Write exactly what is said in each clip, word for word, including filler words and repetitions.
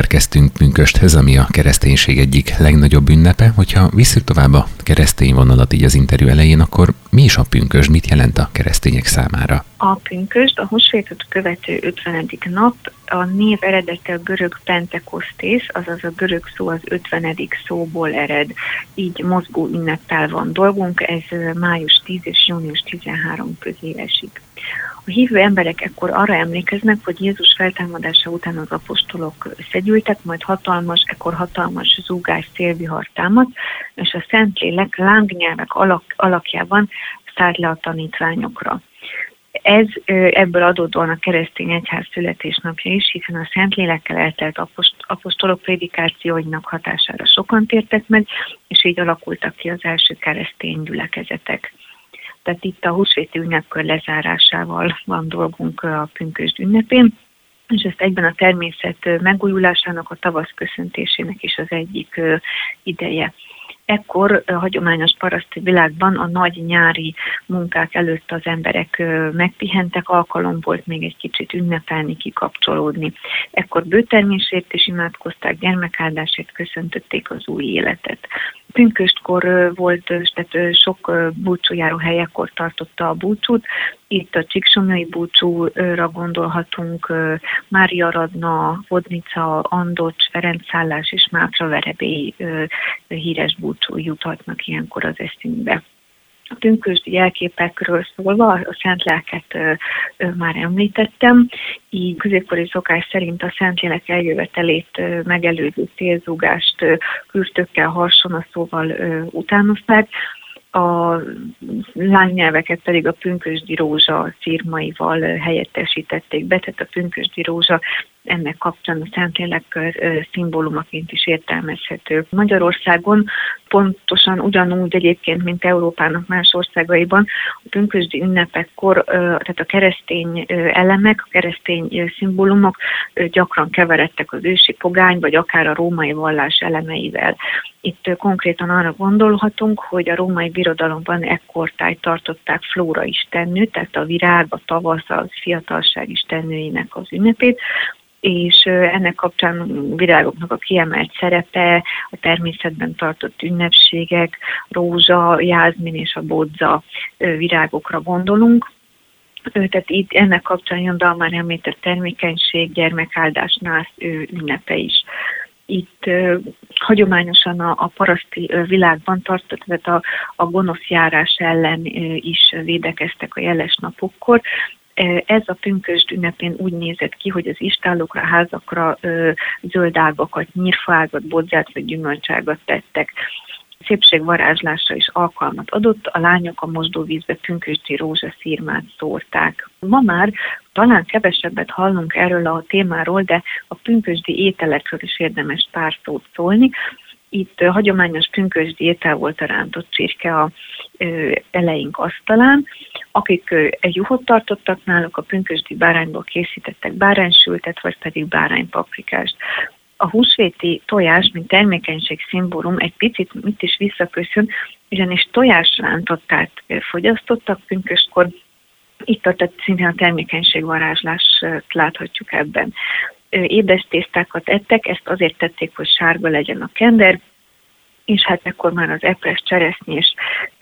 érkeztünk pünkösthöz, ami a kereszténység egyik legnagyobb ünnepe. Hogyha visszük tovább a keresztény vonalat így az interjú elején, akkor mi is a pünkösd, mit jelent a keresztények számára? A pünkösd a húsvétot követő ötvenedik nap, a név eredete a görög pentekosztész, azaz a görög szó az ötvenedik szóból ered, így mozgó ünneppel van dolgunk, ez május tíz és június tizenhárom közé esik. A hívő emberek ekkor arra emlékeznek, hogy Jézus feltámadása után az apostolok összegyűltek, majd hatalmas, ekkor hatalmas zúgás szélvihar támad, és a Szentlélek lángnyelvek alak, alakjában szállt le a tanítványokra. Ez ebből adódóan a keresztény egyház születésnapja is, hiszen a Szentlélekkel eltelt apostolok prédikációinak hatására sokan tértek meg, és így alakultak ki az első keresztény gyülekezetek. Tehát itt a húsvéti ünnepkör lezárásával van dolgunk a pünkösd ünnepén, és ezt egyben a természet megújulásának, a tavasz köszöntésének is az egyik ideje. Ekkor a hagyományos paraszti világban a nagy nyári munkák előtt az emberek megpihentek, alkalom volt még egy kicsit ünnepelni, kikapcsolódni. Ekkor bőtermésért is imádkozták, gyermekáldásért köszöntötték az új életet. Pünköstkor volt, tehát sok búcsújáró helyekkor tartotta a búcsút. Itt a Csíksomlyai búcsúra gondolhatunk, Mária Radna, Vodnica, Andocs, Ferencszállás és Mátraverebély híres búcsú juthatnak ilyenkor az eszünkbe. A pünkösdi jelképekről szólva, a Szent Lelket már említettem, így középkori szokás szerint a Szentlélek eljövetelét megelőző szélzúgást kürtökkel, harsonaszóval utánozták, a lángnyelveket pedig a pünkösdi rózsa szirmaival helyettesítették be, tehát a pünkösdi rózsa ennek kapcsán a Szentlélek szimbólumaként is értelmezhető. Magyarországon pontosan ugyanúgy egyébként, mint Európának más országaiban, a pünkösdi ünnepekkor, tehát a keresztény elemek, a keresztény szimbólumok gyakran keveredtek az ősi pogány, vagy akár a római vallás elemeivel. Itt konkrétan arra gondolhatunk, hogy a római birodalomban ekkortájt tartották Flóra istennő, tehát a virág, a tavasz, a fiatalság istennőinek az ünnepét, és ennek kapcsán virágoknak a kiemelt szerepe, a természetben tartott ünnepségek, rózsa, jázmin és a bodza virágokra gondolunk. Tehát itt ennek kapcsán jön be a már említett termékenység, gyermekáldás, nász ünnepe is. Itt uh, hagyományosan a, a paraszti uh, világban tartott, tehát a, a gonosz járás ellen uh, is védekeztek a jeles napokkor. Uh, ez a pünkösd ünnepén úgy nézett ki, hogy az istállókra, házakra uh, zöld ágakat, nyírfaágat, bodzát vagy gyümölcságat tettek. Szépségvarázslásra is alkalmat adott, a lányok a mosdóvízbe pünkösdi rózsaszírmát szórták. Ma már talán kevesebbet hallunk erről a témáról, de a pünkösdi ételekről is érdemes pár szót szólni. Itt hagyományos pünkösdi étel volt a rántott csirke a eleink asztalán. Akik egy juhot tartottak náluk, a pünkösdi bárányból készítettek báránysültet, vagy pedig báránypaprikást. A húsvéti tojás, mint termékenység szimbólum egy picit mit is visszaköszön, ugyanis tojásrántottát fogyasztottak pünköstkor, itt a szintén a termékenység varázslást láthatjuk ebben. Édes tésztákat ettek, ezt azért tették, hogy sárga legyen a kender, és hát ekkor már az epres, cseresznyés,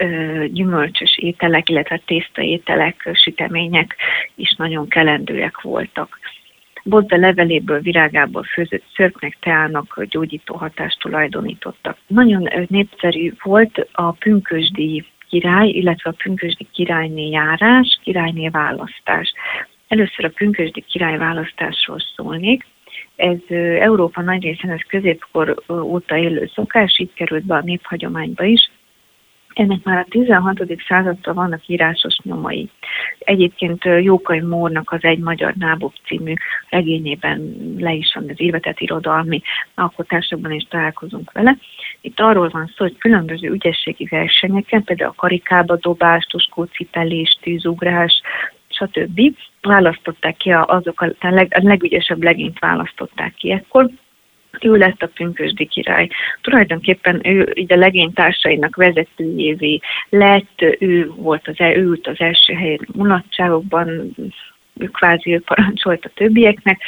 gyümölcsös ételek, illetve tésztaételek, sütemények is nagyon kelendőek voltak. Bodza leveléből, virágából főzött szörpnek, teának gyógyító hatást tulajdonítottak. Nagyon népszerű volt a pünkösdi király, illetve a pünkösdi királyné járás, királyné választás. Először a pünkösdi király választásról szólnék. Ez Európa nagy részén, ez középkor óta élő szokás, így került be a néphagyományba is. Ennek már a tizenhatodik században vannak írásos nyomai. Egyébként Jókai Mórnak az Egy magyar nábok című regényében le is van az írva, tehát irodalmi alkotásokban is találkozunk vele. Itt arról van szó, hogy különböző ügyességi versenyeken, például a karikába dobás, tuskócipelés, tűzugrás, stb. Választották ki azok a, a, leg, a legügyesebb legényt választották ki ekkor. Ő lett a pünkösdi király. Tulajdonképpen ő így a legénytársainak vezetőjévé lett, ő volt az, ő ült az első helyen mulatságokban, ő kvázi ő parancsolt a többieknek,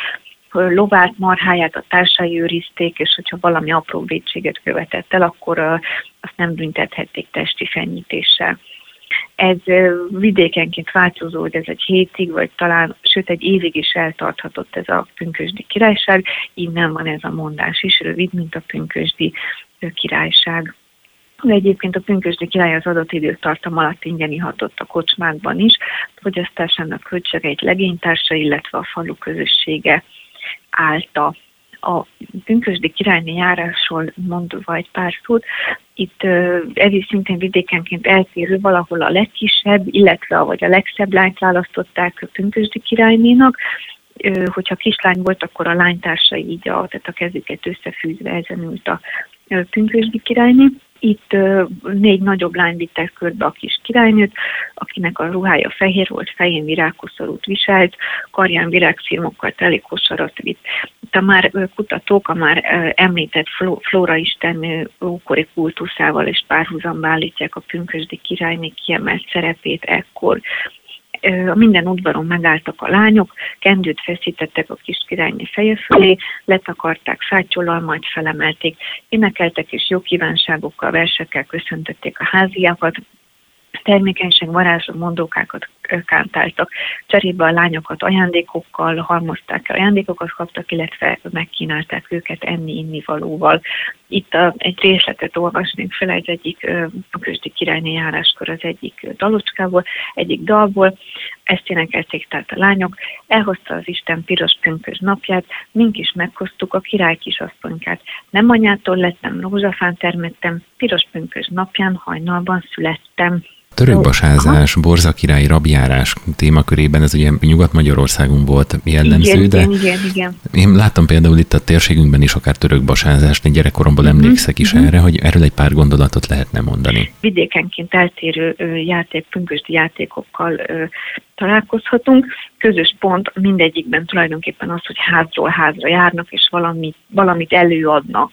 lovát, marháját a társai őrizték, és hogyha valami apró vétséget követett el, akkor azt nem büntethették testi fenyítéssel. Ez vidékenként változó, hogy ez egy hétig, vagy talán, sőt egy évig is eltarthatott ez a pünkösdi királyság, innen van ez a mondás is, rövid, mint a pünkösdi királyság. De egyébként a pünkösdi király az adott időtartam alatt ingyen ihatott a kocsmákban is, fogyasztásának költségeit legénytársa, illetve a falu közössége állta. A pünkösdi királyné járásról mondva egy pár szót, itt ez is szintén vidékenként eltérő, valahol a legkisebb, illetve vagy a legszebb lányt választották pünkösdi királynénak. Hogyha kislány volt, akkor a lánytársai így a, tehát a kezüket összefűzve ezen ült a pünkösdi királyné. Itt négy nagyobb lány vittek körbe a kis királynőt, akinek a ruhája fehér volt, fején virágkoszorút viselt, karján virágcímokkal teli kosarat vitt. Itt a már kutatók a már említett Flóra isten ókori kultuszával és párhuzamba állítják a pünkösdi királyné kiemelt szerepét ekkor. A minden udvaron megálltak a lányok, kendőt feszítettek a kis királyné feje fölé, letakarták fátyolal, majd felemelték, énekeltek és jó kívánságokkal, versekkel köszöntötték a háziakat, termékenység, varázsló mondókákat kántáltak. Cserébe a lányokat ajándékokkal halmozták, ajándékokat kaptak, illetve megkínálták őket enni-inni valóval. Itt a, egy részletet olvasnék fel, egy egyik a pünkösdi királyné járáskor az egyik dalocskából, egyik dalból. Ezt énekelték tehát a lányok. Elhozta az Isten piros pünkös napját, mink is meghoztuk a király kisasszonykát. Nem anyától lettem, rózsafán termettem, piros pünkös napján hajnalban születtem. Törökbasázás, borzakirályi rabjárás témakörében ez ugye Nyugat-Magyarországon volt jellemző, igen, de igen, igen, igen. Én láttam például itt a térségünkben is akár törökbasázást, én gyerekkoromból uh-huh, emlékszek is uh-huh. erre, hogy erről egy pár gondolatot lehetne mondani. Vidékenként eltérő játék, pünkösdi játékokkal ö, találkozhatunk. Közös pont mindegyikben tulajdonképpen az, hogy házról házra járnak, és valamit, valamit előadnak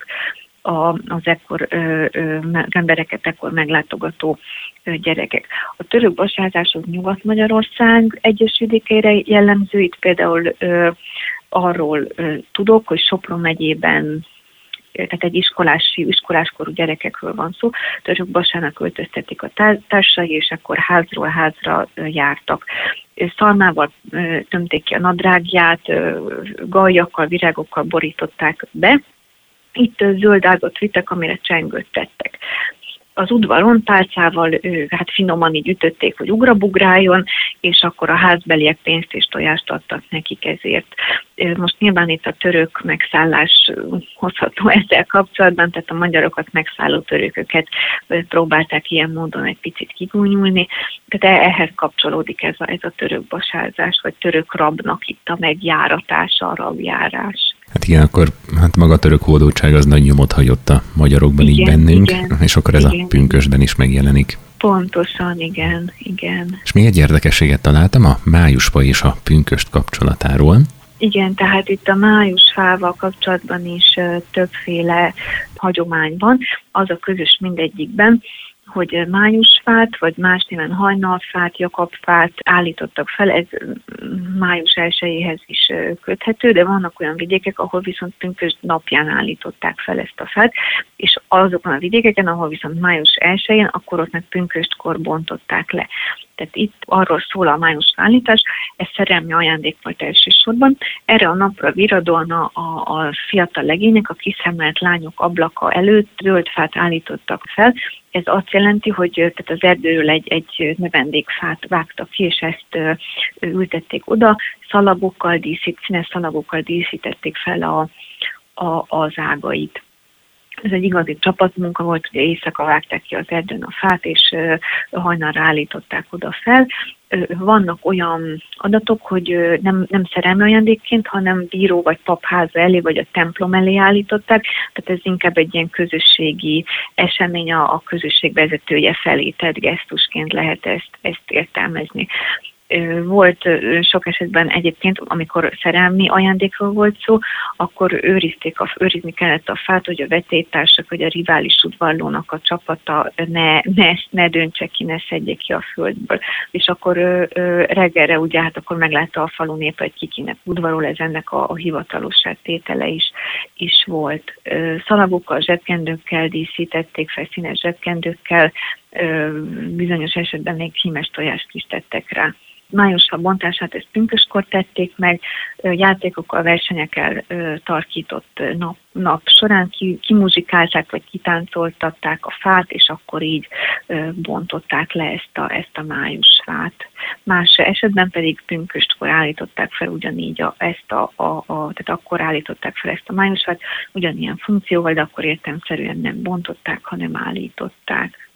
az ekkor ö, ö, embereket ekkor meglátogató ö, gyerekek. A török basázás az Nyugat-Magyarország egyes vidékeire jellemző, itt például ö, arról ö, tudok, hogy Sopron megyében, tehát egy iskolási, iskoláskorú gyerekekről van szó, Törökbasának költöztetik a társai, és akkor házról házra ö, jártak. Szalmával ö, tömték ki a nadrágját, ö, galjakkal, virágokkal borították be. Itt zöld ágat vittek, amire csengőt tettek. Az udvaron pálcával hát finoman így ütötték, hogy ugrabugráljon, és akkor a házbeliek pénzt és tojást adtak nekik ezért. Most nyilván itt a török megszállás hozható ezzel kapcsolatban, tehát a magyarokat megszálló törököket próbálták ilyen módon egy picit kigúnyulni, tehát ehhez kapcsolódik ez a, ez a török basázás, vagy török rabnak itt a megjáratása, a rabjárás. Hát igen, akkor hát maga a török hódoltság az nagy nyomot hagyott a magyarokban, igen, így bennünk, igen, és akkor ez igen. a pünkösdben is megjelenik. Pontosan, igen, igen. És még egy érdekességet találtam a májusfa és a pünkösd kapcsolatáról. Igen, tehát itt a májusfával kapcsolatban is uh, többféle hagyomány van. Az a közös mindegyikben, hogy májusfát, vagy más néven hajnalfát, jakabfát állítottak fel, ez május elsejéhez is köthető, de vannak olyan vidékek, ahol viszont pünkösd napján állították fel ezt a fát, és azokon a vidékeken, ahol viszont május elsején, akkor ott meg pünkösdkor bontották le. Tehát itt arról szól a május állítás, ez szerelmi ajándék volt elsősorban. Erre a napra viradóan a, a, a fiatal legények, a kiszemelt lányok ablaka előtt zöld fát állítottak fel. Ez azt jelenti, hogy tehát az erdőről egy, egy növendékfát vágtak ki, és ezt ültették oda, szalagokkal díszít, színes szalagokkal díszítették fel a, a, az ágait. Ez egy igazi csapatmunka volt, ugye éjszaka vágták ki az erdőn a fát, és hajnalra állították oda fel. Vannak olyan adatok, hogy nem, nem szerelmi ajándékként, hanem bíró vagy papháza elé, vagy a templom elé állították, tehát ez inkább egy ilyen közösségi esemény, a, a közösség vezetője felé, tehát gesztusként lehet ezt, ezt értelmezni. Volt sok esetben egyébként, amikor szerelmi ajándékról volt szó, akkor őrizték a, őrizni kellett a fát, hogy a vetélytársak, vagy a rivális udvarlónak a csapata ne, ne, ne döntse ki, ne szedje ki a földből. És akkor reggelre ugye, hát akkor meglátta a falu nép, hogy ki kinek udvarol, ez ennek a, a hivatalos tétele is, is volt. Szalagokkal, zsebkendőkkel díszítették fel, színes zsebkendőkkel, bizonyos esetben még hímes tojást is tettek rá. Májusra bontását ezt pünköskor tették meg, játékokkal, versenyekkel tarkított nap, nap során ki, kimuzsikálták, vagy kitáncoltatták a fát, és akkor így bontották le ezt a, ezt a májusfát. Más esetben pedig pünköstkor állították fel ugyanígy a, ezt a, a, a, tehát akkor állították fel ezt a májusfát, ugyanilyen funkcióval, de akkor értelemszerűen nem bontották, hanem állították.